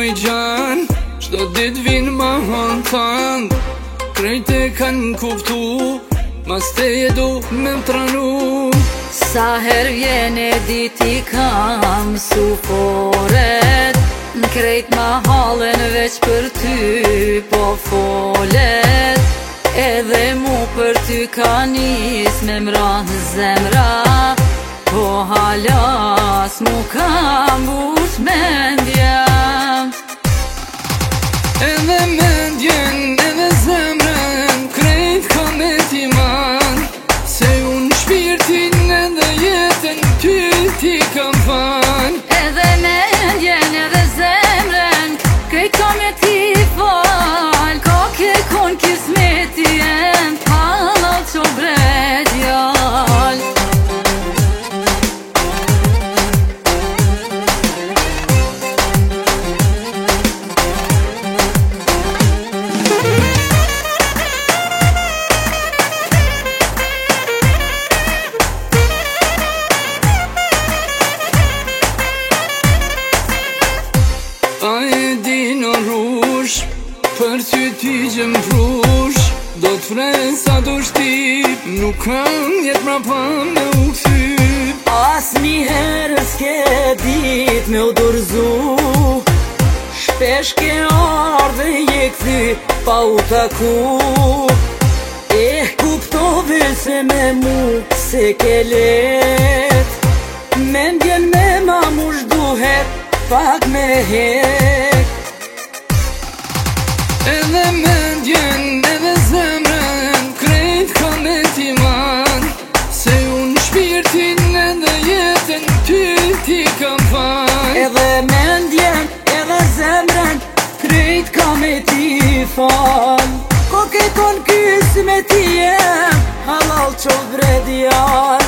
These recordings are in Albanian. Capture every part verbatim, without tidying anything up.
moj gjan, qdo dit vin ma hantan. Krejt e kan kuptu, mas te jedu me më tranu. Sa her vjene dit i kam suforet, në krejt ma halen veç për ty po folet. Edhe mu për ty ka nis me mrah zemra, po halas mu kam but mendja. Edhe mendjen, edhe zemrën, krejt ka me ti man. Se unë shpirtin edhe jetën ty ti kam fan. Edhe mendjen, edhe zemrën, krejt ka me ti fal. Ka ke kon kismeti jem, halal qo bredjal. A e di në rrush, për ty ty gjëm prush. Do t'fresa do shtip, nuk kam jet mra pa me u këthyp. As një herë s'ke dit me u dorzu, shpesh ke ardhe je këthy pa u taku. E kuptove se me mu se ke let, mendjen me ma mush duhet pak me hek. Edhe mendjen, edhe zemrën, krejt ka me ti man. Se unë shpirtin edhe jetën ty ti kam fan. Edhe mendjen, edhe zemrën, krejt ka me ti fal. Ko ke kon kys me ti jem, halal qo bredjal.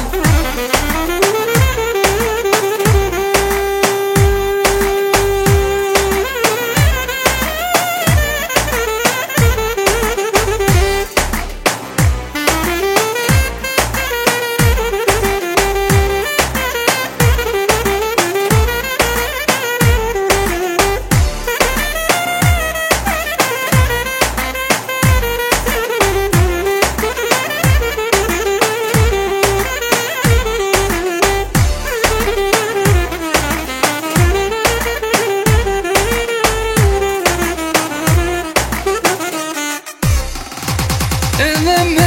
Edhe